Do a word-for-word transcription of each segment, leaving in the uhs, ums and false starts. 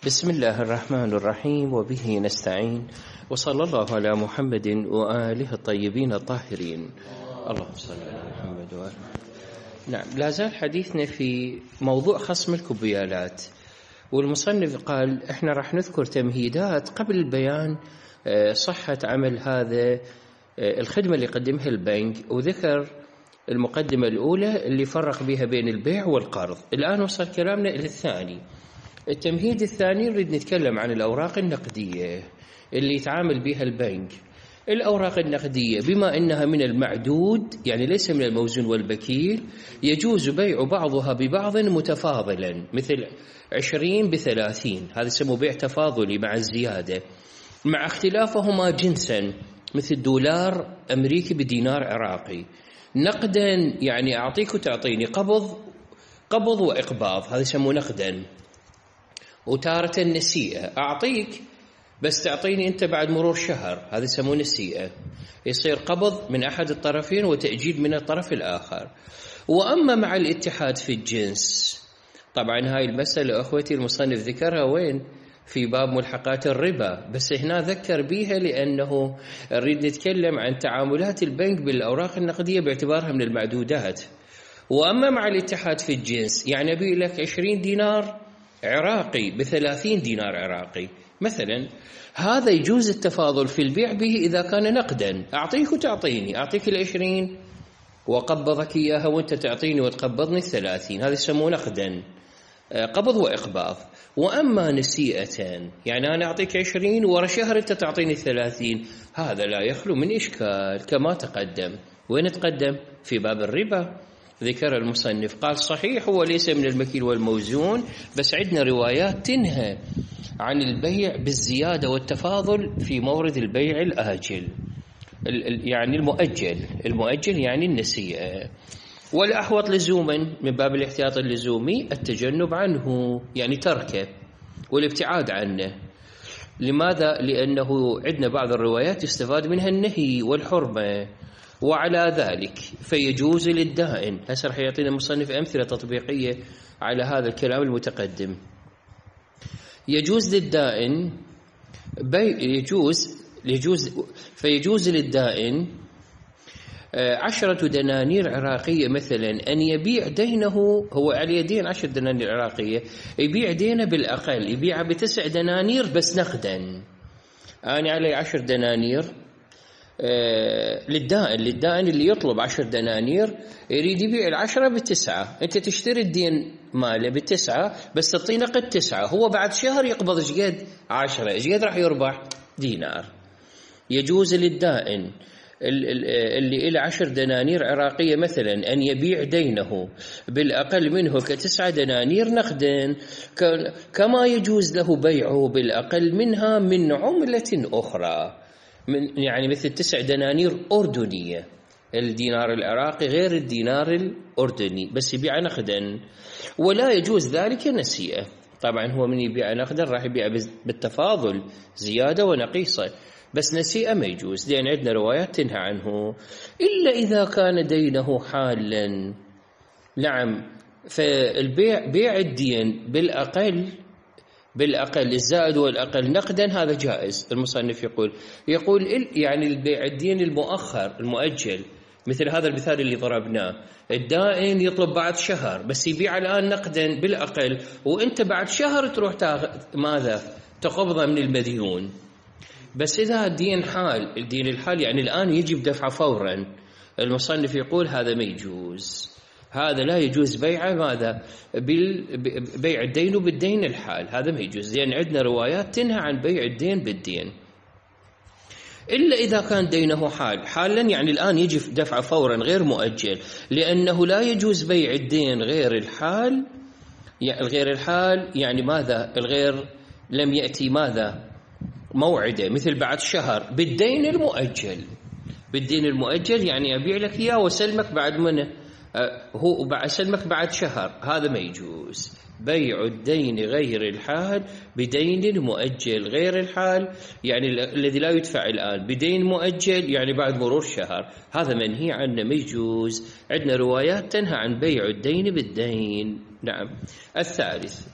بسم الله الرحمن الرحيم وبه نستعين وصلى الله على محمد وآله الطيبين الطاهرين. اللهم صل على محمد وآله. نعم، لا زال حديثنا في موضوع خصم الكبيالات، والمصنف قال احنا راح نذكر تمهيدات قبل البيان صحة عمل هذا الخدمة اللي يقدمها البنك، وذكر المقدمة الأولى اللي فرق بها بين البيع والقرض. الآن وصل كلامنا إلى الثاني. التمهيد الثاني نريد نتكلم عن الأوراق النقدية اللي يتعامل بها البنك. الأوراق النقدية بما أنها من المعدود، يعني ليس من الموزون والبكيل، يجوز بيع بعضها ببعض متفاضلا، مثل عشرين بثلاثين، هذا يسمى بيع تفاضلي مع الزيادة، مع اختلافهما جنسا، مثل دولار أمريكي بدينار عراقي. نقدا يعني أعطيك وتعطيني، قبض قبض وإقباض، هذا يسمى نقدا. وتارة النسيئة، أعطيك بس تعطيني أنت بعد مرور شهر، هذا يسمونه نسيئة، يصير قبض من أحد الطرفين وتأجيل من الطرف الآخر. وأما مع الاتحاد في الجنس، طبعا هاي المسألة أخوتي المصنف ذكرها وين؟ في باب ملحقات الربا، بس هنا ذكر بيها لأنه نريد نتكلم عن تعاملات البنك بالأوراق النقدية باعتبارها من المعدودات. وأما مع الاتحاد في الجنس، يعني أبي لك عشرين دينار عراقي بثلاثين دينار عراقي مثلا، هذا يجوز التفاضل في البيع به إذا كان نقدا، أعطيك وتعطيني، أعطيك العشرين وقبضك إياها وأنت تعطيني وتقبضني الثلاثين، هذا يسمونه نقدا، قبض وإقباض. وأما نسيئة، يعني أنا أعطيك عشرين ورا شهر أنت تعطيني ثلاثين، هذا لا يخلو من إشكال كما تقدم. وين تقدم؟ في باب الربا. ذكر المصنف قال صحيح هو ليس من المكيل والموزون، بس عندنا روايات تنهى عن البيع بالزيادة والتفاضل في مورد البيع الآجل، يعني المؤجل، المؤجل يعني النسيئة. والأحوط لزوما من باب الاحتياط اللزومي التجنب عنه، يعني تركه والابتعاد عنه. لماذا؟ لأنه عندنا بعض الروايات يستفاد منها النهي والحرمة، وعلى ذلك فيجوز للدائن. هسه رح يعطينا المصنف أمثلة تطبيقية على هذا الكلام المتقدم. يجوز للدائن بي يجوز يجوز فيجوز للدائن عشرة دنانير عراقية مثلا أن يبيع دينه، هو عليه دين عشر دنانير عراقية، يبيع دينه بالأقل، يبيعها بتسع دنانير بس نقدا. أنا علي عشر دنانير آه للدائن للدائن اللي يطلب عشر دنانير يريد يبيع العشرة بالتسعة، أنت تشتري الدين ماله بالتسعة بس تعطيه نقد تسعة، هو بعد شهر يقبض شقد عشرة، شقد راح يربح؟ دينار. يجوز للدائن اللي إلى عشر دنانير عراقية مثلا أن يبيع دينه بالأقل منه كتسعة دنانير نقدا، كما يجوز له بيعه بالأقل منها من عملة أخرى، من يعني مثل تسع دنانير أردنية، الدينار العراقي غير الدينار الأردني، بس يبيع نقدا. ولا يجوز ذلك نسيئة. طبعا هو من يبيع نقدا راح يبيع بالتفاضل زيادة ونقيصة، بس نسيئة ما يجوز، لأن عندنا روايات تنهى عنه إلا إذا كان دينه حالا. نعم، فالبيع بيع الدين بالأقل بالأقل الزائد والأقل نقدا هذا جائز. المصنف يقول يقول يعني البيع الدين المؤخر المؤجل، مثل هذا المثال اللي ضربناه، الدائن يطلب بعد شهر بس يبيع الآن نقدا بالأقل، وأنت بعد شهر تروح تاخذ ماذا؟ تقبضه من المديون. بس إذا الدين حال، الدين الحال يعني الآن يجب دفعه فورا، المصنف يقول هذا ما يجوز، هذا لا يجوز بيعه ماذا؟ بيع الدين بالدين الحال، هذا ما يجوز، لأن عندنا روايات تنهى عن بيع الدين بالدين. إلا إذا كان دينه حال، حالا يعني الآن يجب دفعه فورا غير مؤجل، لأنه لا يجوز بيع الدين غير الحال، يعني الغير الحال يعني ماذا؟ الغير لم يأتي ماذا؟ موعده، مثل بعد شهر. بالدين المؤجل، بالدين المؤجل يعني أبيع لك إياه وسلمك بعد منه، هو بعد سلمك بعد شهر، هذا ما يجوز. بيع الدين غير الحال بدين مؤجل، غير الحال يعني الذي لا يدفع الآن، بدين مؤجل يعني بعد مرور شهر، هذا منهي عنه ما يجوز. عندنا روايات تنهى عن بيع الدين بالدين. نعم. الثالث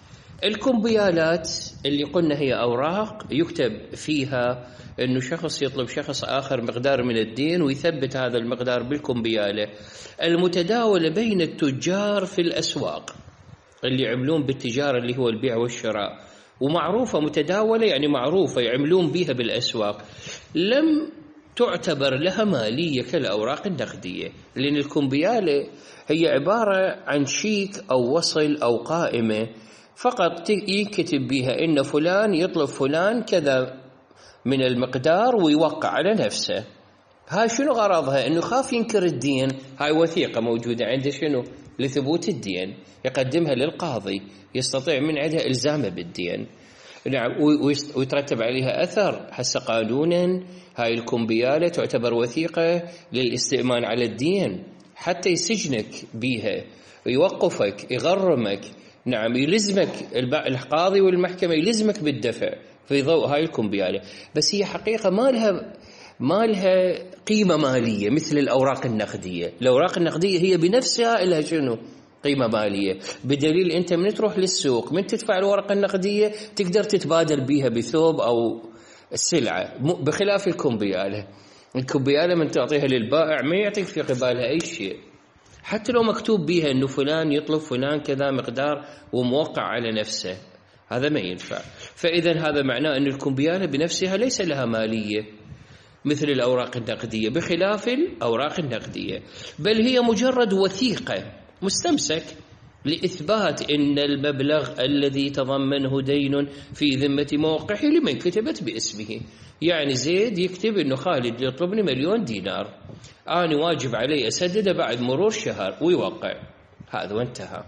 الكمبيالات اللي قلنا هي أوراق يكتب فيها أنه شخص يطلب شخص آخر مقدار من الدين ويثبت هذا المقدار بالكمبيالة المتداولة بين التجار في الأسواق اللي يعملون بالتجارة اللي هو البيع والشراء، ومعروفة متداولة يعني معروفة يعملون بها بالأسواق، لم تعتبر لها مالية كالأوراق النقدية، لأن الكمبيالة هي عبارة عن شيك أو وصل أو قائمة فقط يكتب بها إن فلان يطلب فلان كذا من المقدار ويوقع على نفسه. هاي شنو غرضها؟ إنه خاف ينكر الدين. هاي وثيقة موجودة عنده شنو؟ لثبوت الدين، يقدمها للقاضي يستطيع من عندها إلزامه بالدين، نعم، ويترتب عليها أثر. هسه قانونا هاي الكمبيالة تعتبر وثيقة للاستئمان على الدين، حتى يسجنك بيها، يوقفك، يغرمك، نعم، يلزمك القاضي والمحكمة يلزمك بالدفع في ضوء هاي الكمبيالة. بس هي حقيقة ما لها ما لها قيمة مالية مثل الأوراق النقدية. الأوراق النقدية هي بنفسها لها شنو؟ قيمة مالية، بدليل أنت من تروح للسوق من تدفع الورقة النقدية تقدر تتبادل بيها بثوب أو السلعة، بخلاف الكمبيالة. الكمبيالة من تعطيها للبائع ما يعطيك في قبالها أي شيء، حتى لو مكتوب بيها أنه فلان يطلب فلان كذا مقدار وموقع على نفسه، هذا ما ينفع. فإذا هذا معناه أن الكمبيالة بنفسها ليس لها مالية مثل الأوراق النقدية، بخلاف الأوراق النقدية، بل هي مجرد وثيقة مستمسك لإثبات أن المبلغ الذي تضمنه دين في ذمة موقعه لمن كتبت باسمه. يعني زيد يكتب أنه خالد يطلبني مليون دينار، أنا واجب علي أسدده بعد مرور شهر، ويوقع، هذا وانتهى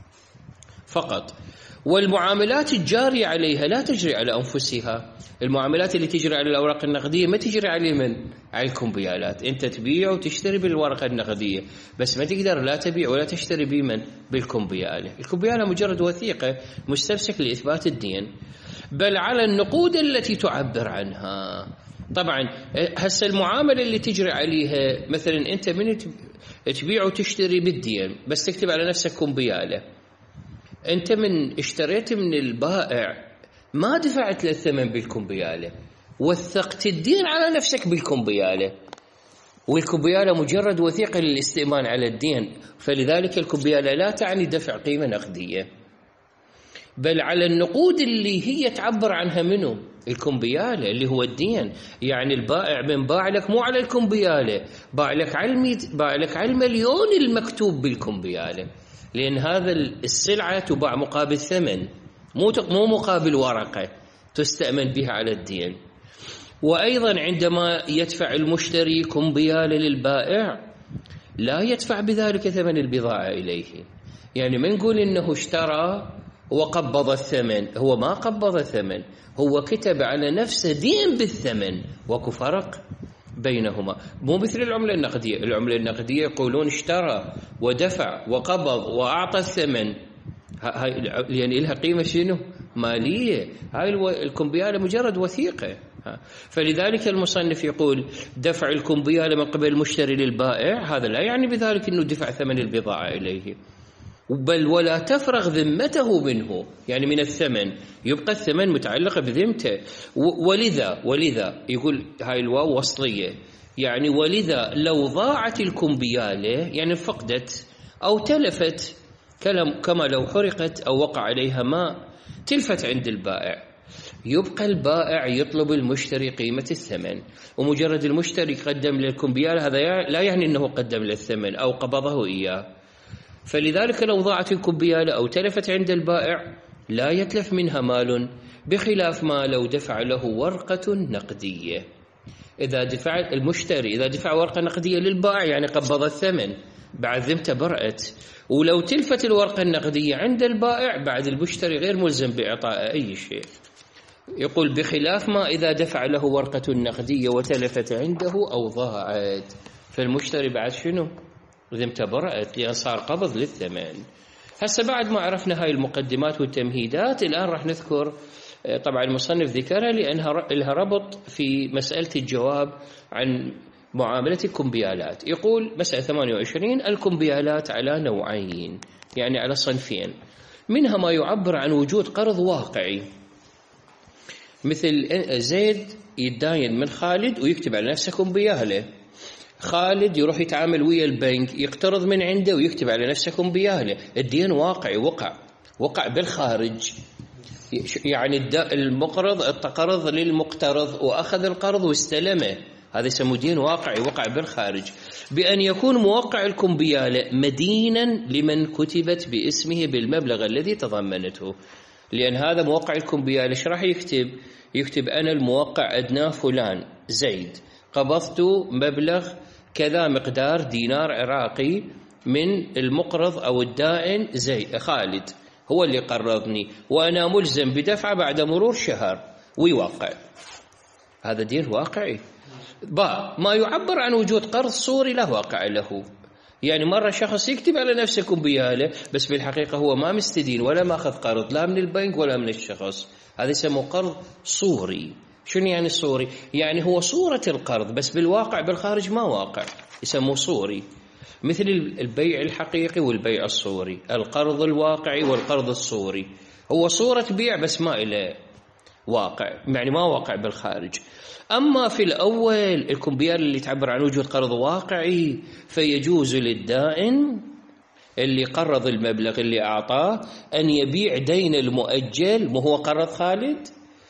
فقط. والمعاملات الجارية عليها لا تجري على أنفسها. المعاملات اللي تجري على الأوراق النقدية ما تجري على من؟ على الكمبيالات. أنت تبيع وتشتري بالورقة النقدية، بس ما تقدر لا تبيع ولا تشتري بمن؟ بالكمبيالة. الكمبيالة مجرد وثيقة مستمسك لإثبات الدين. بل على النقود التي تعبر عنها. طبعا هسه المعاملة اللي تجري عليها مثلا أنت من تبيع وتشتري بالدين بس تكتب على نفسك كمبيالة، أنت من اشتريت من البائع ما دفعت له الثمن بالكمبيالة، وثقت الدين على نفسك بالكمبيالة، والكمبيالة مجرد وثيقة للاستئمان على الدين، فلذلك الكمبيالة لا تعني دفع قيمة نقدية، بل على النقود اللي هي تعبر عنها منه الكمبيالة اللي هو الدين. يعني البائع من باع لك مو على الكمبيالة، باع لك على الميت... باع لك على المليون المكتوب بالكمبيالة، لأن هذا السلعة تباع مقابل ثمن، مو مو مقابل ورقة تستأمن بها على الدين. وأيضا عندما يدفع المشتري كمبيالة للبائع لا يدفع بذلك ثمن البضاعة إليه. يعني ما نقول إنه اشترى وقبض الثمن، هو ما قبض الثمن، هو كتب على نفسه دين بالثمن، وكو فرق بينهما. مو مثل العملة النقدية. العملة النقدية يقولون اشترى ودفع وقبض وأعطى الثمن، هاي يعني لها قيمة شنو؟ مالية. هاي الكمبيالة مجرد وثيقة. فلذلك المصنف يقول دفع الكمبيالة من قبل المشتري للبائع هذا لا يعني بذلك أنه دفع ثمن البضاعة إليه، بل ولا تفرغ ذمته منه، يعني من الثمن يبقى الثمن متعلق بذمته. ولذا ولذا يقول هاي الواو وصلية، يعني ولذا لو ضاعت الكمبيالة يعني فقدت أو تلفت كما لو حرقت أو وقع عليها ماء تلفت عند البائع، يبقى البائع يطلب المشتري قيمة الثمن، ومجرد المشتري قدم للكمبيالة هذا لا يعني أنه قدم للثمن أو قبضه إياه. فلذلك لو ضاعت الكمبيالة أو تلفت عند البائع لا يتلف منها مال، بخلاف ما لو دفع له ورقة نقدية. إذا دفع المشتري إذا دفع ورقة نقدية للبائع يعني قبض الثمن، بعد ذمته برأت. ولو تلفت الورقة النقدية عند البائع بعد المشتري غير ملزم بإعطاء أي شيء. يقول بخلاف ما إذا دفع له ورقة نقدية وتلفت عنده أو ضاعت، فالمشتري بعد شنو؟ ذمته برأت لأن صار قبض للثمن. هسه بعد ما عرفنا هاي المقدمات والتمهيدات الآن راح نذكر طبعا المصنف ذكرها لأنها لها ربط في مسألة الجواب عن معاملة الكمبيالات. يقول مسألة ثمانية وعشرين الكمبيالات على نوعين، يعني على صنفين. منها ما يعبر عن وجود قرض واقعي، مثل زيد يتداين من خالد ويكتب على نفسه كمبياله، خالد يروح يتعامل ويا البنك يقترض من عنده ويكتب على نفسه كمبياله. الدين واقعي، وقع وقع بالخارج، يعني المقرض التقرض للمقترض وأخذ القرض واستلمه، هذا يسمى دين واقعي وقع بالخارج. بأن يكون موقع الكمبيالة مدينا لمن كتبت باسمه بالمبلغ الذي تضمنته، لأن هذا موقع الكمبيالة ايش راح يكتب؟ يكتب أنا الموقع أدناه فلان زيد، قبضت مبلغ كذا مقدار دينار عراقي من المقرض أو الدائن زي خالد، هو اللي قرضني وأنا ملزم بدفعه بعد مرور شهر، ويوقع. هذا دين واقعي. با ما يعبر عن وجود قرض صوري لا واقع له، يعني مرة شخص يكتب على نفسه كمبيالة بس بالحقيقة هو ما مستدين ولا ماخذ قرض لا من البنك ولا من الشخص، هذا يسمى قرض صوري. شنو يعني صوري؟ يعني هو صورة القرض بس بالواقع بالخارج ما واقع، يسموه صوري. مثل البيع الحقيقي والبيع الصوري، القرض الواقعي والقرض الصوري، هو صورة بيع بس ما إله واقع، يعني ما واقع بالخارج. أما في الأول الكمبيال اللي تعبر عن وجود قرض واقعي فيجوز للدائن اللي قرض المبلغ اللي أعطاه أن يبيع دين المؤجل، ما هو قرض خالد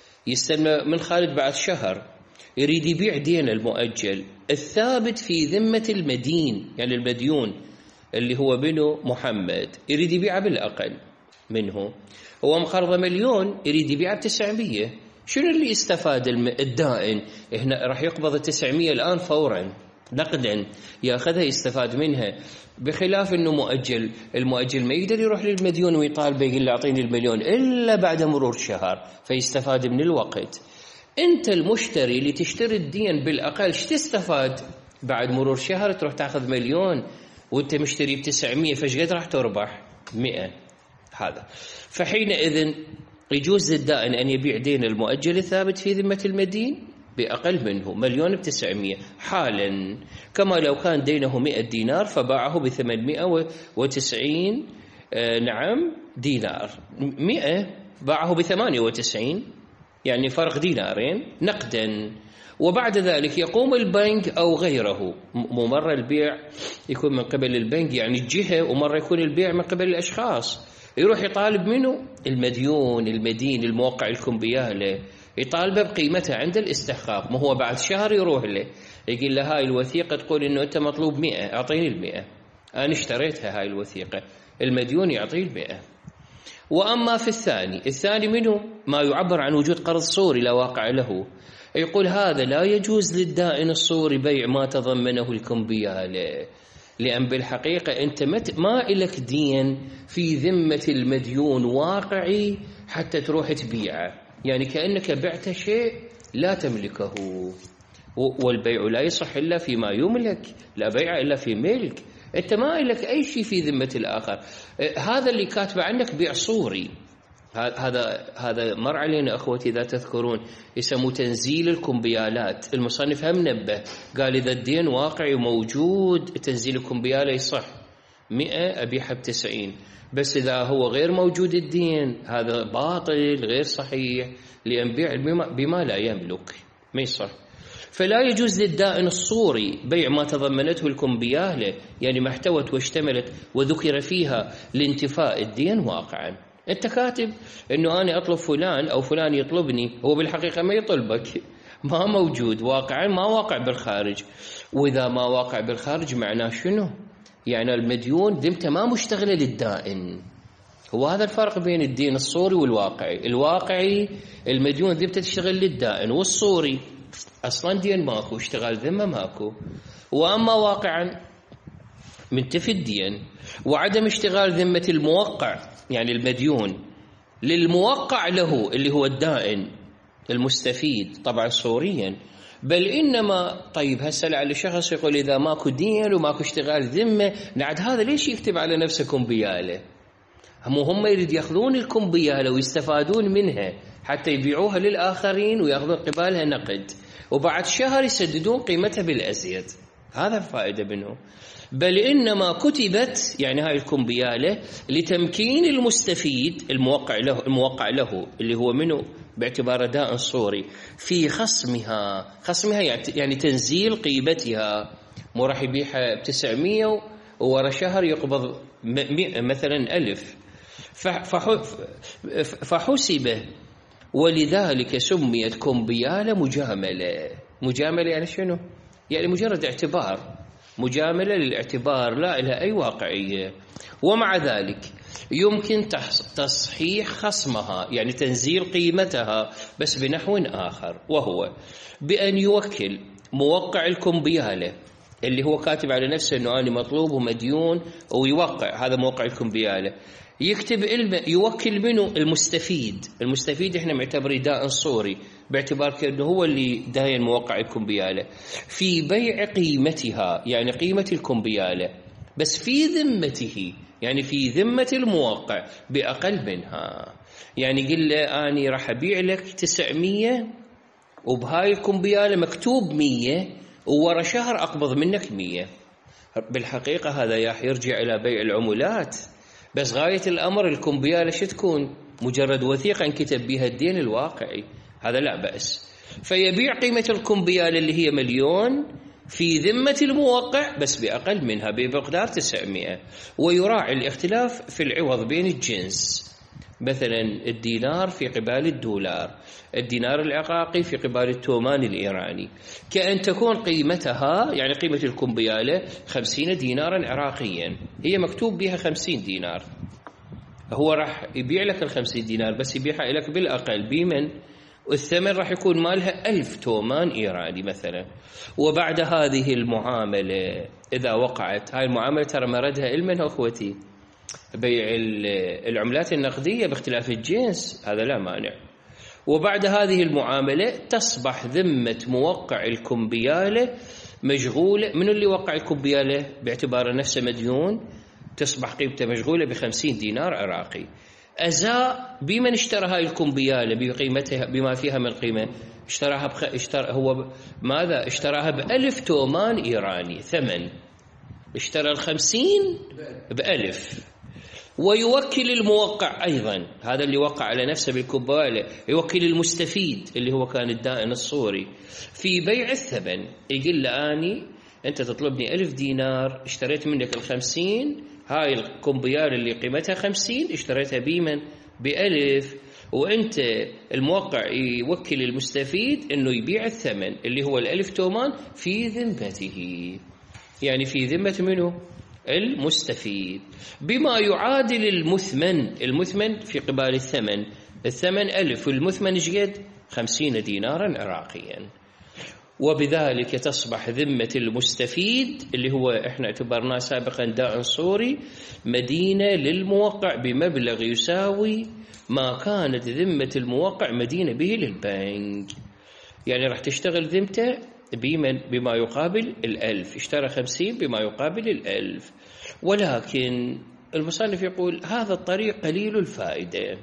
يستنى من خالد بعد شهر، يريد يبيع دين المؤجل الثابت في ذمة المدين، يعني المديون اللي هو بنو محمد، يريد يبيعه بالأقل منه، هو مقرض مليون يريد يبيعه بتسعمية. شنو اللي استفاد الدائن؟ هنا راح يقبض التسعمية الآن فورا نقدا ياخذها يستفاد منها، بخلاف انه مؤجل، المؤجل ما يقدر يروح للمديون ويطالبه يقول له اعطيني المليون الا بعد مرور شهر فيستفاد من الوقت. انت المشتري اللي تشتري الدين بالاقل ايش تستفاد؟ بعد مرور شهر تروح تاخذ مليون وانت مشتري بتسعمية، فايش قد راح تربح؟ مئة. هذا فحينئذ يجوز للدائن أن يبيع دين المؤجل الثابت في ذمة المدين بأقل منه مليون بتسعمية حالا، كما لو كان دينه مئة دينار فباعه بثمانمائة وتسعين آه نعم دينار، مئة باعه بثمانية وتسعين، يعني فرق دينارين نقدا. وبعد ذلك يقوم البنك أو غيره، مرة البيع يكون من قبل البنك يعني الجهة، ومرة يكون البيع من قبل الأشخاص، يروح يطالب منه المديون المدين الموقع الكمبيالة، يطالبه بقيمتها عند الاستحقاق، ما هو بعد شهر يروح له يقول له هاي الوثيقة تقول إنه أنت مطلوب مئة، أعطيني المئة، أنا اشتريتها هاي الوثيقة، المديون يعطيه المئة. وأما في الثاني، الثاني منه ما يعبر عن وجود قرض صوري لا واقع له، يقول هذا لا يجوز للدائن الصوري بيع ما تضمنه الكمبيالة، لأن بالحقيقة أنت ما إلك دين في ذمة المديون واقعي حتى تروح تبيعه، يعني كأنك بعت شيء لا تملكه، والبيع لا يصح إلا فيما يملك، لا بيع إلا في ملك، أنت ما إلك أي شيء في ذمة الآخر. هذا اللي كاتب عنك بيع صوري، هذا هذا مر علينا أخوتي إذا تذكرون، يسموه تنزيل الكمبيالات. المصنف هم نبه قال إذا الدين واقعي موجود تنزيل الكمبيالة يصح، مئة أبيعها بتسعين، بس إذا هو غير موجود الدين هذا باطل غير صحيح، لأن بيع بما لا يملك ما يصح. فلا يجوز للدائن الصوري بيع ما تضمنته الكمبيالة، يعني ما احتوت واشتملت وذكر فيها لانتفاء الدين واقعا. أنت كاتب إنه أنا أطلب فلان أو فلان يطلبني، هو بالحقيقة ما يطلبك، ما موجود واقعا، ما واقع بالخارج. وإذا ما واقع بالخارج معناه شنو؟ يعني المديون ذمته ما مشتغلة للدائن. هو هذا الفرق بين الدين الصوري والواقعي. الواقعي المديون ذمته تشتغل للدائن، والصوري أصلا دين ماكو، اشتغال ذمة ماكو. وأما واقعا منتفي الدين، وعدم اشتغال ذمة الموقع يعني المديون للموقع له اللي هو الدائن المستفيد طبعا صوريا، بل إنما طيب هسه على شخص يقول إذا ماكو دين وماكو اشتغال ذمة، نعد هذا ليش يكتب على نفسه كمبيالة؟ هم هم يريد يأخذون الكمبيالة ويستفادون منها حتى يبيعوها للآخرين ويأخذون قبالها نقد، وبعد شهر يسددون قيمتها بالأزيد، هذا الفائدة منه. بل إنما كتبت يعني هاي الكمبيالة لتمكين المستفيد الموقع له الموقع له اللي هو منه باعتباره داء صوري في خصمها. خصمها يعني تنزيل قيمتها، مو راح يبيعها بتسعمية وورا شهر يقبض مثلا ألف، فحسبه ولذلك سميت كمبيالة مجاملة. مجاملة يعني شنو؟ يعني مجرد اعتبار، مجاملة للاعتبار لا لها أي واقعية. ومع ذلك يمكن تصحيح خصمها يعني تنزيل قيمتها بس بنحو آخر، وهو بأن يوكل موقع الكمبيالة اللي هو كاتب على نفسه أنه أنا مطلوب ومديون ويوقع، هذا موقع الكمبيالة، يكتب يوكل منه المستفيد. المستفيد احنا معتبره داء صوري باعتبار كأنه هو اللي داين موقع الكمبيالة في بيع قيمتها يعني قيمة الكمبيالة بس في ذمته يعني في ذمة الموقع بأقل منها. يعني قل له أنا راح أبيع لك تسعمية وبهاي الكمبيالة مكتوب مية وورا شهر أقبض منك مية. بالحقيقة هذا يرجع إلى بيع العمولات، بس غاية الأمر الكمبيالة شو تكون؟ مجرد وثيقة انكتب بها الدين الواقعي، هذا لا بأس. فيبيع قيمة الكمبيالة اللي هي مليون في ذمة الموقع بس بأقل منها بمقدار تسعمائة، ويراعي الاختلاف في العوض بين الجنس، مثلا الدينار في قبال الدولار، الدينار العراقي في قبال التومان الإيراني، كأن تكون قيمتها يعني قيمة الكمبيالة خمسين دينارا عراقيا، هي مكتوب بها خمسين دينار، هو راح يبيع لك الخمسين دينار بس يبيعها لك بالأقل بمن؟ والثمن راح يكون مالها ألف تومان إيراني مثلا. وبعد هذه المعاملة إذا وقعت، هاي المعاملة ترى مردها علما أخوتي، بيع العملات النقدية باختلاف الجنس هذا لا مانع. وبعد هذه المعاملة تصبح ذمة موقع الكمبيالة مشغولة. من اللي وقع الكمبيالة باعتبار نفسه مديون تصبح قيمته مشغولة بخمسين دينار عراقي. أزاء بمن اشترى هاي الكمبيالة بقيمتها بما فيها من قيمة، اشتراها بخ... اشترى هو ماذا؟ اشتراها بألف تومان إيراني ثمن، اشترى الخمسين بألف. ويوكل الموقع أيضا، هذا اللي وقع على نفسه بالكمبيالة، يوكل المستفيد اللي هو كان الدائن الصوري في بيع الثمن، يقول له أني أنت تطلبني ألف دينار، اشتريت منك الخمسين، هاي الكمبيالة اللي قيمتها خمسين اشتريتها بمن؟ بألف، وأنت الموقع يوكل المستفيد أنه يبيع الثمن اللي هو الألف تومان في ذمته، يعني في ذمة منه؟ المستفيد، بما يعادل المثمن. المثمن في قبال الثمن، الثمن ألف والمثمن شقد؟ خمسين دينارا عراقيا. وبذلك تصبح ذمة المستفيد اللي هو احنا اعتبرناه سابقا داء صوري مدينة للموقع بمبلغ يساوي ما كانت ذمة الموقع مدينة به للبنك. يعني راح تشتغل ذمته بما يقابل الألف، اشترى خمسين بما يقابل الألف. ولكن المصنف يقول هذا الطريق قليل الفائدة،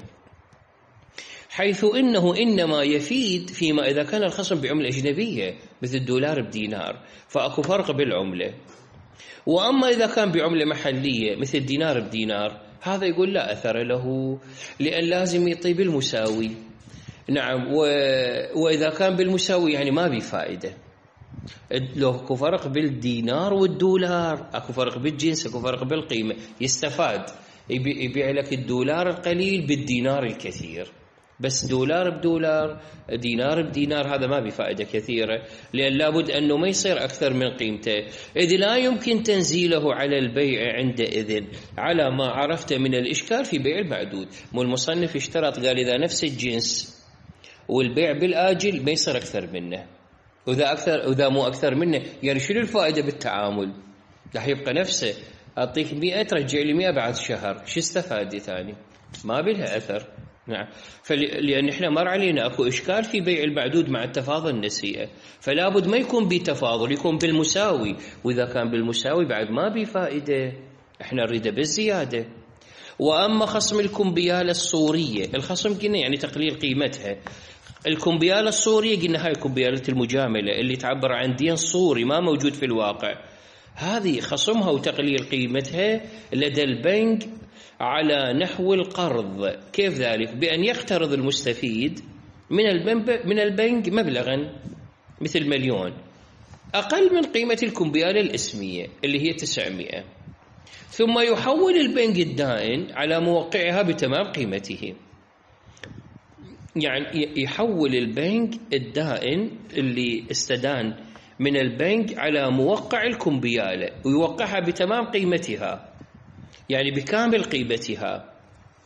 حيث إنه إنما يفيد فيما إذا كان الخصم بعملة أجنبية مثل الدولار بدينار فأكو فرق بالعملة، وأما إذا كان بعملة محلية مثل الدينار بدينار هذا يقول لا أثر له، لأن لازم يطيب المساوي. نعم، و... وإذا كان بالمساوي يعني ما بفائدة. لو اكو فرق بالدينار والدولار، اكو فرق بالجنس، اكو فرق بالقيمة، يستفاد، يبيع لك الدولار القليل بالدينار الكثير، بس دولار بدولار دينار بدينار هذا ما بفائدة كثيرة، لأن لابد أنه ما يصير أكثر من قيمته، إذ لا يمكن تنزيله على البيع عندئذ على ما عرفت من الإشكال في بيع المعدود. مو المصنف اشترط قال إذا نفس الجنس والبيع بالآجل ما يصير أكثر منه، وإذا أكثر وإذا مو أكثر منه يعني شنو الفائدة بالتعامل؟ راح يبقى نفسه، أعطيك مئة ترجع لي مئة بعد شهر، شو استفادي ثاني؟ ما بلها أثر. نعم، لأن إحنا مر علينا أكو إشكال في بيع المعدود مع التفاضل النسيئة، فلا بد ما يكون بتفاضل، يكون بالمساوي، وإذا كان بالمساوي بعد ما بفائدة، إحنا نريده بالزيادة. وأما خصم الكمبيالة الصورية، الخصم قلنا يعني تقليل قيمتها، الكمبيالة الصورية قلنا هاي كمبيالة المجاملة اللي تعبر عن دين صوري ما موجود في الواقع، هذه خصمها وتقليل قيمتها لدى البنك على نحو القرض. كيف ذلك؟ بأن يقترض المستفيد من البنك من البنك مبلغا مثل مليون أقل من قيمة الكمبيالة الإسمية اللي هي تسعمائة، ثم يحول البنك الدائن على موقعها بتمام قيمته. يعني يحول البنك الدائن اللي استدان من البنك على موقع الكمبيالة ويوقعها بتمام قيمتها، يعني بكامل قيمتها،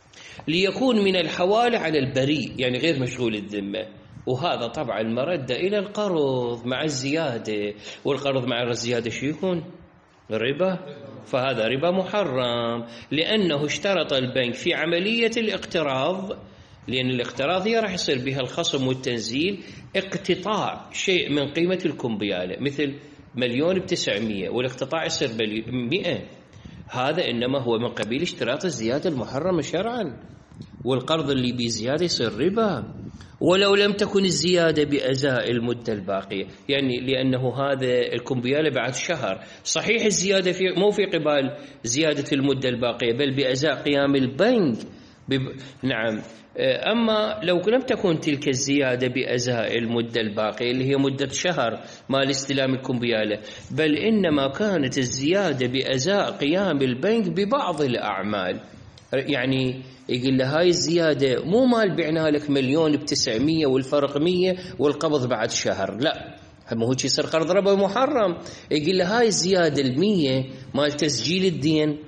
ليكون من الحوالة على البريء يعني غير مشغول الذمة. وهذا طبعا مرد إلى القرض مع الزيادة، والقرض مع الزيادة شو يكون؟ ربا. فهذا ربا محرم، لأنه اشترط البنك في عملية الاقتراض، لأن الاقتراض هي راح يصير بها الخصم والتنزيل اقتطاع شيء من قيمة الكمبيالة، مثل مليون بتسعمية والاقتطاع يصير مئة، هذا إنما هو من قبيل اشتراط الزيادة المحرمة شرعا، والقرض اللي بزيادة يصير ربا ولو لم تكن الزيادة بأزاء المدة الباقية. يعني لأنه هذا الكمبيالة بعد شهر، صحيح الزيادة في مو في قبال زيادة المدة الباقية بل بأزاء قيام البنك بب... نعم. أما لو لم تكن تلك الزيادة بأزاء المدة الباقية اللي هي مدة شهر مال استلام الكمبيالة، بل إنما كانت الزيادة بأزاء قيام البنك ببعض الأعمال. يعني يقول له هاي الزيادة مو مال بعناها لك مليون بتسعمية والفرق مية والقبض بعد شهر، لا، ما هو يصير قرض ربا محرم. يقول له هاي الزيادة المية مال تسجيل الدين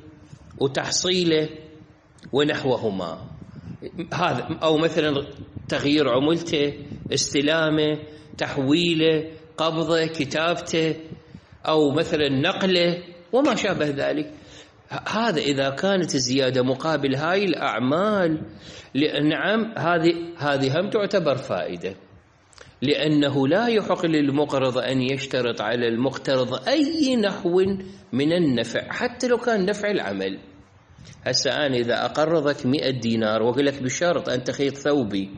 وتحصيله ونحوهما، هذا أو مثلا تغيير عملته، استلامه، تحويله، قبضه، كتابته، أو مثلا نقله وما شابه ذلك. هذا إذا كانت الزيادة مقابل هاي الأعمال، نعم، هذه هذه هم تعتبر فائدة، لأنه لا يحق للمقرض أن يشترط على المقترض أي نحو من النفع حتى لو كان نفع العمل. هسه أنا إذا أقرضك مئة دينار وأقول لك بشرط أن تخيط ثوبي،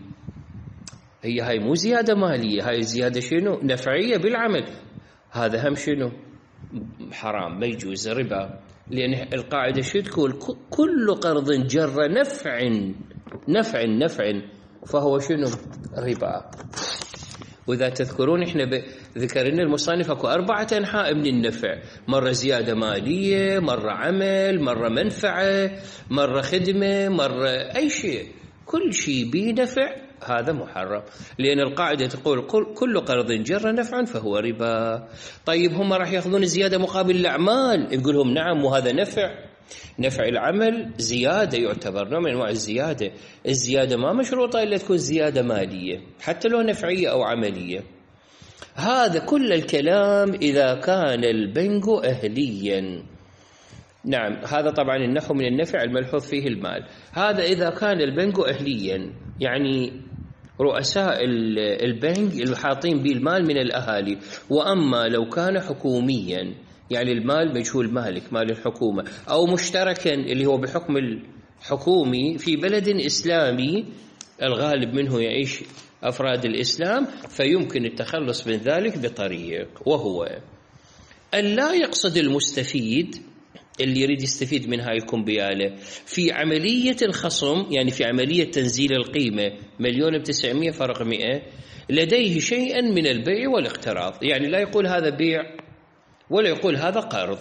هي هاي مو زيادة مالية، هاي زيادة شنو؟ نفعية بالعمل. هذا هم شنو؟ حرام، ما يجوز، ربا. لأن القاعدة شو تقول؟ كل قرض جر نفع نفع نفع فهو شنو؟ ربا. وإذا تذكرون إحنا ذكرنا المصنف أكو أربعة أنحاء من النفع، مرة زيادة مالية، مرة عمل، مرة منفعة، مرة خدمة، مرة أي شيء، كل شيء به نفع هذا محرم، لأن القاعدة تقول كل قرض جر نفعا فهو ربا. طيب هم راح يأخذون زيادة مقابل الأعمال، نقول لهم نعم وهذا نفع، نفع العمل زيادة يعتبر نوع من أنواع الزيادة. الزيادة ما مشروطة إلا تكون زيادة مالية حتى لو نفعية أو عملية. هذا كل الكلام إذا كان البنك أهليا. نعم، هذا طبعا النحو من النفع الملحوظ فيه المال. هذا إذا كان البنك أهليا، يعني رؤساء البنك اللي حاطين به المال من الأهالي. وأما لو كان حكوميا، يعني المال مجهول مالك، مال الحكومة، أو مشتركا اللي هو بحكم الحكومي في بلد إسلامي الغالب منه يعيش أفراد الإسلام، فيمكن التخلص من ذلك بطريق، وهو أن لا يقصد المستفيد اللي يريد يستفيد من هاي الكمبيالة في عملية الخصم، يعني في عملية تنزيل القيمة مليون بتسعمية فرق مئة، لديه شيئا من البيع والاقتراض. يعني لا يقول هذا بيع ولا يقول هذا قرض،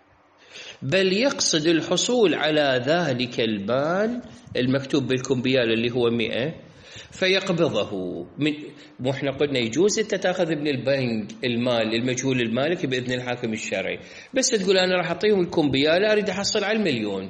بل يقصد الحصول على ذلك المال المكتوب بالكمبيالة اللي هو مئة، فيقبضه من مو احنا قلنا يجوز انت تاخذ من البنك المال المجهول المالك باذن الحاكم الشرعي، بس تقول انا راح اعطيهم الكمبيالة اريد احصل على المليون،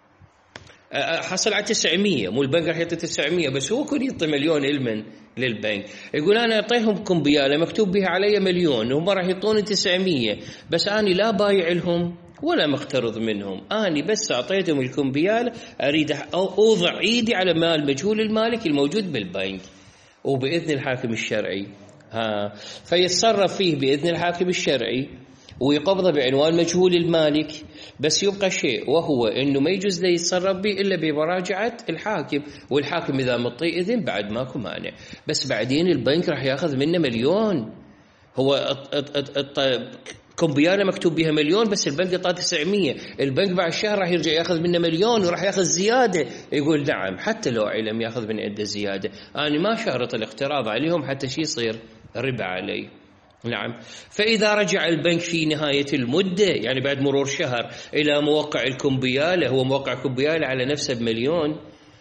احصل على تسعمية، مو البنك راح يعطي تسعمية بس هو كل يعطي مليون علما للبنك. يقول انا اعطيهم كمبيالة مكتوب بها علي مليون وهم راح يعطوني تسعمية، بس انا لا بايع لهم ولا مقترض منهم، أنا بس أعطيتهم الكمبيالة أريد أوضع إيدي على مال مجهول المالك الموجود بالبنك وبإذن الحاكم الشرعي، ها فيتصرف فيه بإذن الحاكم الشرعي ويقبضه بعنوان مجهول المالك. بس يبقى شيء، وهو إنه ما يجوز له يتصرف به إلا بمراجعة الحاكم، والحاكم إذا مطي إذن بعد ماكو مانع. بس بعدين البنك راح يأخذ منه مليون، هو كمبيالة مكتوب بها مليون بس البنك يعطاه تسعمية، البنك بعد الشهر راح يرجع ياخذ منه مليون وراح ياخذ زيادة. يقول نعم حتى لو علم ياخذ من عنده زيادة، أنا ما شارط الاقتراض عليهم حتى شي يصير ربا علي. نعم. فإذا رجع البنك في نهاية المدة يعني بعد مرور شهر إلى موقع الكمبيالة، هو موقع كمبيالة على نفسه بمليون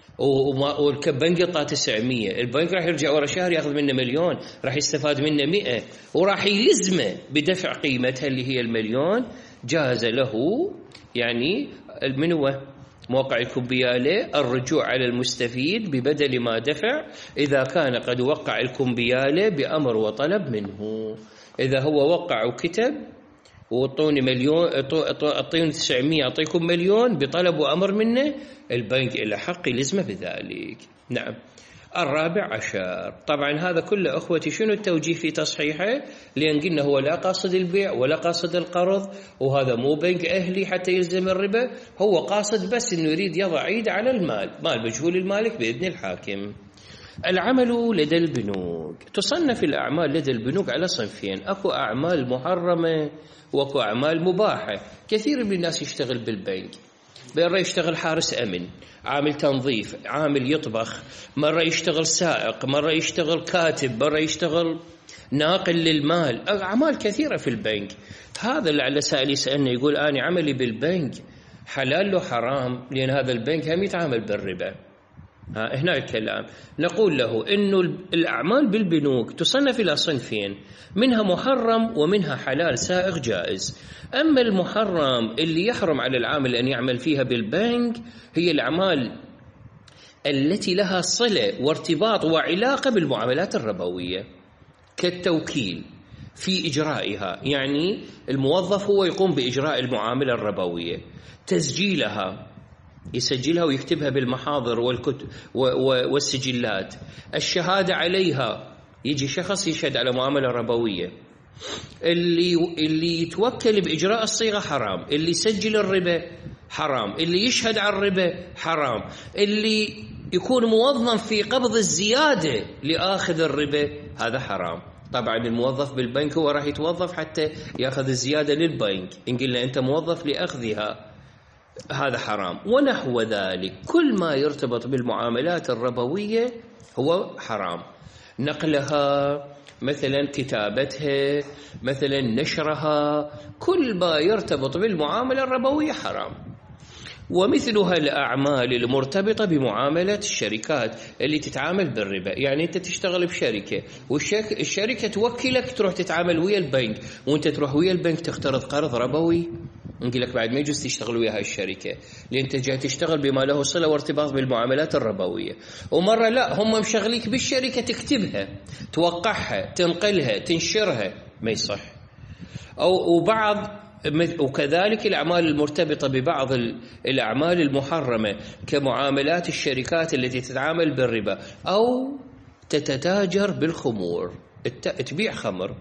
والبنك يعطاه تسعمية، البنك راح يرجع ورا شهر ياخذ منه مليون، راح يستفاد منه مئة وراح يلزمه بدفع قيمتها اللي هي المليون. جاز له يعني من هو موقع الكمبيالة الرجوع على المستفيد ببدل ما دفع إذا كان قد وقع الكمبيالة بأمر وطلب منه. إذا هو وقع وكتب وطوني مليون، أعطوني تسعمية أعطيكم مليون بطلب وأمر منه، البنك إلى حق لزمه بذلك. نعم. الرابع عشر، طبعا هذا كله أخوتي شنو التوجيه في تصحيحه؟ لأن قلنا هو لا قاصد البيع ولا قاصد القرض، وهذا مو بنك أهلي حتى يلزم الربا، هو قاصد بس إنه يريد يضع عيد على المال، مال مجهول المالك بإذن الحاكم. العمل لدى البنوك، تصنف الأعمال لدى البنوك على صنفين، أكو أعمال محرمة وأكو أعمال مباحة. كثير من الناس يشتغل بالبنك، مرة يشتغل حارس أمن، عامل تنظيف، عامل يطبخ، مرة يشتغل سائق، مرة يشتغل كاتب، مرة يشتغل ناقل للمال، أعمال كثيرة في البنك. هذا اللي على سائل يسألنا يقول أنا عملي بالبنك حلال له حرام، لأن هذا البنك هم يتعامل بالربا. ها هنا الكلام، نقول له إنه الأعمال بالبنوك تصنف إلى صنفين، منها محرم ومنها حلال سائغ جائز. أما المحرم اللي يحرم على العامل أن يعمل فيها بالبنك هي الأعمال التي لها صلة وارتباط وعلاقة بالمعاملات الربوية، كالتوكيل في إجرائها، يعني الموظف هو يقوم بإجراء المعاملة الربوية، تسجيلها يسجلها ويكتبها بالمحاضر والكتب والسجلات، الشهادة عليها يجي شخص يشهد على معاملة ربوية، اللي اللي يتوكل بإجراء الصيغة حرام، اللي يسجل الربا حرام، اللي يشهد على الربا حرام، اللي يكون موظف في قبض الزيادة لآخذ الربا هذا حرام. طبعا الموظف بالبنك هو راح يتوظف حتى يأخذ الزيادة للبنك، إن قلنا أنت موظف لأخذها هذا حرام. ونحو ذلك كل ما يرتبط بالمعاملات الربوية هو حرام، نقلها مثلا، كتابتها مثلا، نشرها، كل ما يرتبط بالمعاملة الربوية حرام. ومثلها الأعمال المرتبطة بمعاملة الشركات اللي تتعامل بالربا، يعني أنت تشتغل بشركة والشركة توكلك تروح تتعامل ويا البنك، وأنت تروح ويا البنك تقترض قرض ربوي، نقول لك بعد ما يجوز تشتغل ويا هاي الشركة، لأن أنت جاي تشتغل بما له صلة وارتباط بالمعاملات الربوية. ومرة لا، هم مشغليك بالشركة تكتبها، توقعها، تنقلها، تنشرها، ما يصح. أو وبعض وكذلك الأعمال المرتبطة ببعض الأعمال المحرمة كمعاملات الشركات التي تتعامل بالربا، أو تتتاجر بالخمور، تبيع خمر،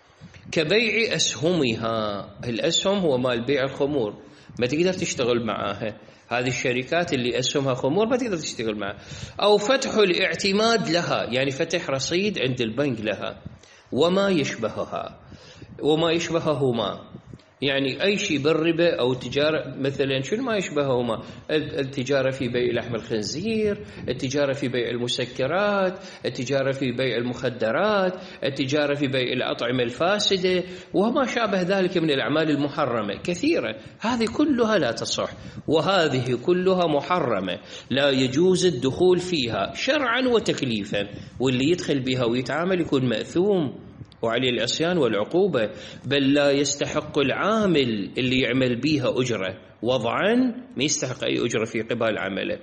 كبيع أسهمها. الأسهم هو مال بيع الخمور، ما تقدر تشتغل معاها، هذه الشركات اللي أسهمها خمور ما تقدر تشتغل معها. أو فتح الاعتماد لها، يعني فتح رصيد عند البنك لها، وما يشبهها وما يشبههما، يعني أي شيء بالربا أو تجارة مثلا. شنو ما يشبههما؟ التجارة في بيع لحم الخنزير، التجارة في بيع المسكرات، التجارة في بيع المخدرات، التجارة في بيع الأطعمة الفاسدة، وما شابه ذلك من الأعمال المحرمة كثيرة. هذه كلها لا تصح، وهذه كلها محرمة لا يجوز الدخول فيها شرعا وتكليفا، واللي يدخل بها ويتعامل يكون مأثوم وعليه العصيان والعقوبة، بل لا يستحق العامل اللي يعمل بيها أجرة وضعا، ما يستحق أي أجرة في قبال عمله.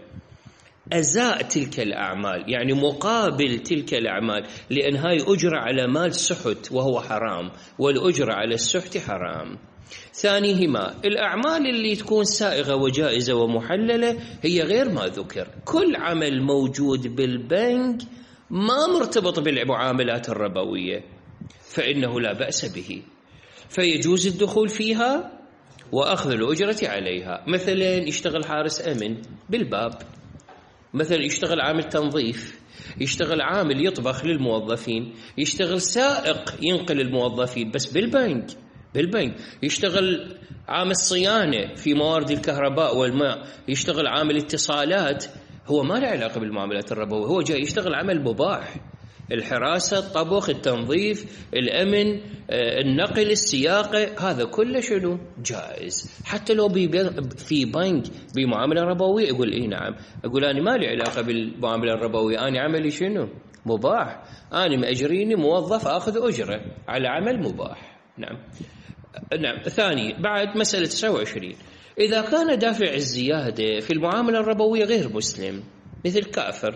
أزاء تلك الأعمال، يعني مقابل تلك الأعمال، لأن هاي أجرة على مال سحت وهو حرام، والأجرة على السحت حرام. ثانيهما الأعمال اللي تكون سائغة وجائزة ومحللة هي غير ما ذكر. كل عمل موجود بالبنك ما مرتبط بالمعاملات الربوية فإنه لا بأس به، فيجوز الدخول فيها وأخذ الأجرة عليها. مثلا يشتغل حارس أمن بالباب، مثلا يشتغل عامل تنظيف، يشتغل عامل يطبخ للموظفين، يشتغل سائق ينقل الموظفين، بس بالبنك بالبنك، يشتغل عامل صيانة في موارد الكهرباء والماء، يشتغل عامل اتصالات، هو ما له علاقة بالمعاملات الربوية، هو جاي يشتغل عمل مباح، الحراسة، الطبخ، التنظيف، الأمن، النقل، السياقة، هذا كله شنو؟ جائز. حتى لو في بنك بمعاملة ربوية يقول إيه نعم، أقول أنا ما لي علاقة بالمعاملة الربوية، أنا عملي شنو؟ مباح، أنا مأجريني موظف أخذ أجرة على عمل مباح. نعم. نعم. ثاني، بعد مسألة تسعة وعشرين، إذا كان دافع الزيادة في المعاملة الربوية غير مسلم مثل كافر،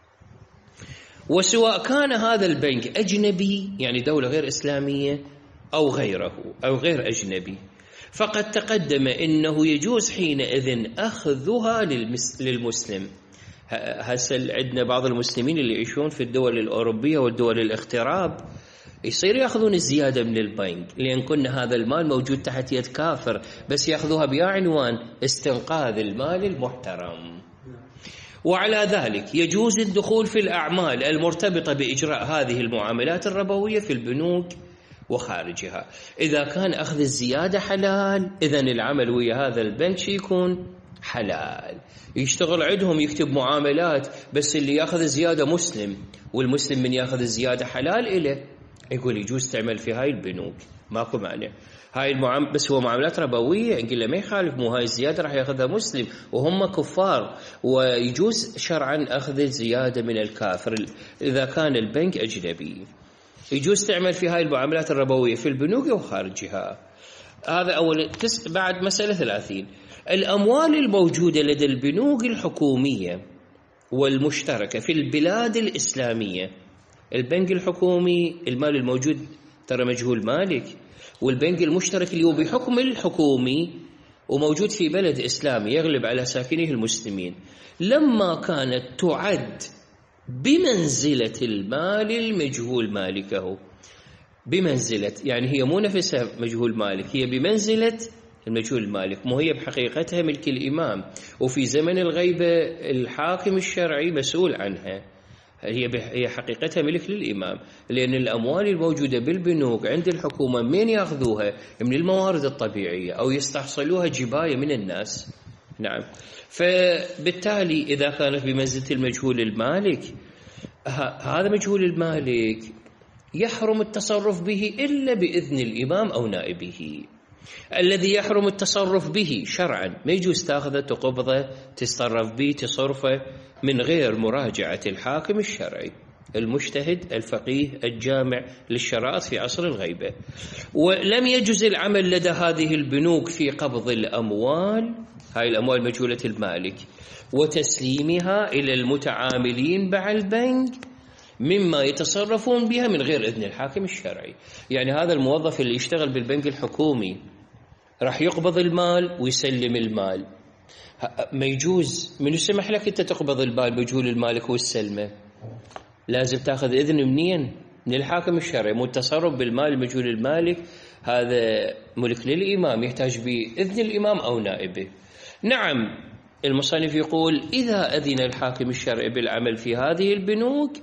وسواء كان هذا البنك أجنبي يعني دولة غير إسلامية أو غيره أو غير أجنبي، فقد تقدم إنه يجوز حينئذ أخذها للمسلم. هسه عندنا بعض المسلمين اللي يعيشون في الدول الأوروبية والدول الاغتراب يصير يأخذون الزيادة من البنك، لأن كنا هذا المال موجود تحت يد كافر، بس يأخذوها بعنوان استنقاذ المال المحترم. وعلى ذلك يجوز الدخول في الأعمال المرتبطة بإجراء هذه المعاملات الربوية في البنوك وخارجها. إذا كان أخذ الزيادة حلال، إذن العمل ويا هذا البنك يكون حلال، يشتغل عندهم يكتب معاملات، بس اللي يأخذ الزيادة مسلم، والمسلم من يأخذ الزيادة حلال إله، يقول يجوز تعمل في هاي البنوك، ماكو معنى. هاي المعاملة بس هو معاملات ربوية، نقول له ما يخالف، مو هاي الزيادة راح يأخذها مسلم وهم كفار، ويجوز شرعا أخذ الزيادة من الكافر إذا كان البنك أجنبي. يجوز تعمل في هاي المعاملات الربوية في البنوك وخارجها. هذا أول. بعد مسألة ثلاثين، الأموال الموجودة لدى البنوك الحكومية والمشتركة في البلاد الإسلامية. البنك الحكومي المال الموجود ترى مجهول مالك، والبنك المشترك اللي هو بحكم الحكومي وموجود في بلد إسلامي يغلب على ساكنيه المسلمين، لما كانت تعد بمنزلة المال المجهول مالكه، بمنزلة يعني هي مو نفسها مجهول مالك، هي بمنزلة المجهول المالك، مو هي بحقيقتها ملك الإمام، وفي زمن الغيبة الحاكم الشرعي مسؤول عنها، هي هي حقيقتها ملك للإمام، لأن الأموال الموجودة بالبنوك عند الحكومة من يأخذوها؟ من الموارد الطبيعية أو يستحصلوها جباية من الناس. نعم. فبالتالي إذا كانت بمنزلة المجهول المالك، هذا مجهول المالك يحرم التصرف به إلا بإذن الإمام أو نائبه. الذي يحرم التصرف به شرعا ما يجوز تأخذه، تقبضه، تصرف به، تصرفه من غير مراجعة الحاكم الشرعي المجتهد الفقيه الجامع للشرائط في عصر الغيبة. ولم يجوز العمل لدى هذه البنوك في قبض الأموال، هاي الأموال مجهولة المالك، وتسليمها إلى المتعاملين مع البنك مما يتصرفون بها من غير إذن الحاكم الشرعي. يعني هذا الموظف اللي يشتغل بالبنك الحكومي راح يقبض المال ويسلم المال، ما يجوز. من يسمح لك أنت تقبض المال مجهول المالك والسلمة؟ لازم تأخذ إذن منين؟ من الحاكم الشرعي. مو التصرف بالمال مجهول المالك هذا ملك للإمام، يحتاج بإذن الإمام أو نائبه. نعم. المصنف يقول إذا أذن الحاكم الشرعي بالعمل في هذه البنوك،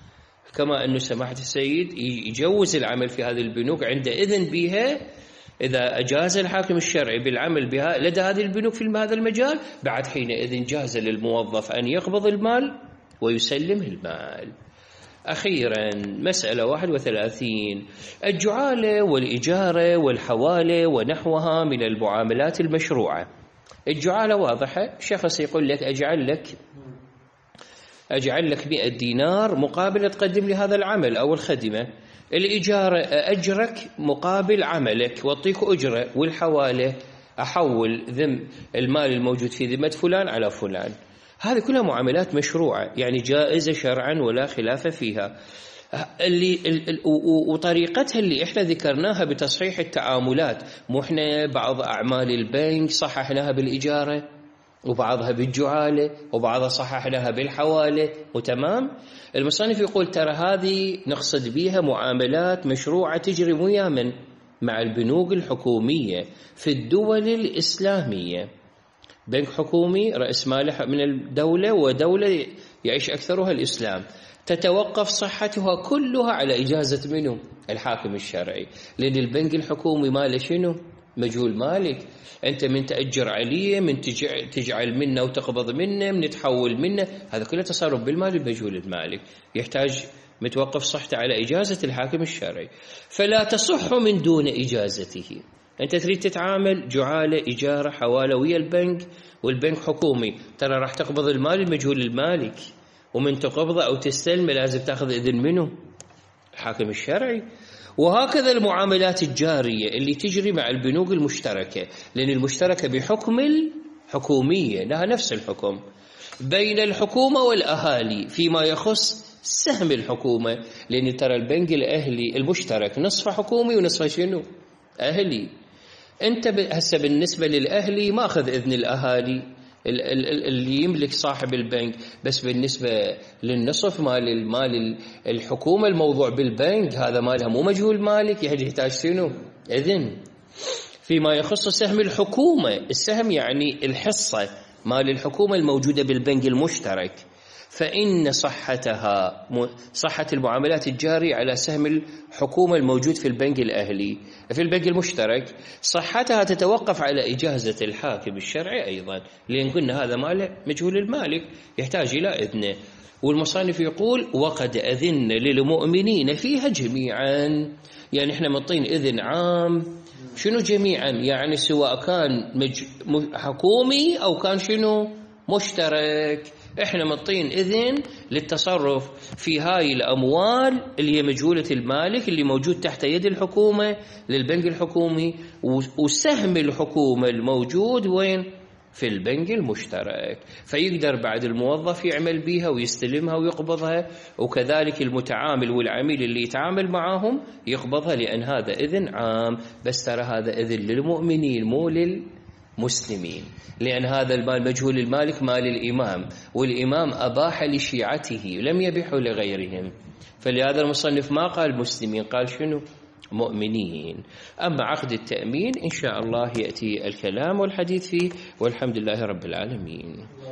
كما أنه سماحة السيد يجوز العمل في هذه البنوك عند إذن بها، إذا أجاز الحاكم الشرعي بالعمل بها لدى هذه البنوك في هذا المجال، بعد حينئذ جاز للموظف أن يقبض المال ويسلم المال. أخيرا مسألة واحد وثلاثين، الجعالة والإجارة والحوالة ونحوها من المعاملات المشروعة. الجعالة واضحة، شخص يقول لك أجعل لك أجعل لك مئة دينار مقابل تقدم لي هذا العمل أو الخدمة. الإجارة أجرك مقابل عملك وأعطيك أجرة. والحوالة أحول ذم المال الموجود في ذمة فلان على فلان. هذه كلها معاملات مشروعة يعني جائزة شرعا ولا خلاف فيها. اللي وطريقتها اللي احنا ذكرناها بتصحيح التعاملات، مو احنا بعض أعمال البنك صححناها بالإجارة وبعضها بالجعالة وبعضها صححناها بالحوالة وتمام. المصنف يقول ترى هذه نقصد بها معاملات مشروعة تجري ويا من؟ مع البنوك الحكومية في الدول الإسلامية. بنك حكومي رأس ماله من الدولة ودولة يعيش أكثرها الإسلام، تتوقف صحتها كلها على إجازة منه؟ الحاكم الشرعي. لأن البنك الحكومي ماله شنو؟ مجهول مالك. أنت من تأجر عليه، من تجعل منه وتقبض منه، من تحول منه، هذا كله تصرف بالمال المجهول المالك، يحتاج متوقف صحته على إجازة الحاكم الشرعي. فلا تصح من دون إجازته. أنت تريد تتعامل جعالة، إجارة، حوالة ويا البنك، والبنك حكومي، ترى راح تقبض المال المجهول المالك، ومن تقبضه أو تستلمه لازم تأخذ إذن منه؟ الحاكم الشرعي. وهكذا المعاملات الجارية اللي تجري مع البنوك المشتركة، لأن المشتركة بحكم الحكومية لها نفس الحكم بين الحكومة والأهالي فيما يخص سهم الحكومة، لأن ترى البنك الأهلي المشترك نصف حكومي ونصف شنو؟ أهلي. أنت هسه بالنسبة للأهلي ما أخذ إذن الأهالي اللي يملك صاحب البنك، بس بالنسبة للنصف مال المال الحكومة الموضوع بالبنك هذا مالها مو مجهول مالك، يحتاج شنو؟ إذن. فيما يخص سهم الحكومة، السهم يعني الحصة مال الحكومة الموجودة بالبنك المشترك، فإن صحتها صحة المعاملات الجارية على سهم الحكومة الموجود في البنك الأهلي في البنك المشترك، صحتها تتوقف على إجازة الحاكم الشرعي أيضا، لأن قلنا هذا مال مجهول المالك يحتاج إلى إذنه. والمصنف يقول وقد أذن للمؤمنين فيها جميعا، يعني إحنا مطين إذن عام. شنو جميعا؟ يعني سواء كان مج... حكومي أو كان شنو مشترك، إحنا مطين إذن للتصرف في هاي الأموال اللي هي مجهولة المالك اللي موجود تحت يد الحكومة للبنك الحكومي، وسهم الحكومة الموجود وين؟ في البنك المشترك، فيقدر بعد الموظف يعمل بيها ويستلمها ويقبضها، وكذلك المتعامل والعميل اللي يتعامل معهم يقبضها، لأن هذا إذن عام. بس ترى هذا إذن للمؤمنين مو للمسلمين، لأن هذا المال مجهول المالك مال الإمام، والإمام أباح لشيعته لم يبيحه لغيرهم، فلهذا المصنف ما قال مسلمين، قال شنو؟ مؤمنين. أما عقد التأمين إن شاء الله يأتي الكلام والحديث فيه، والحمد لله رب العالمين.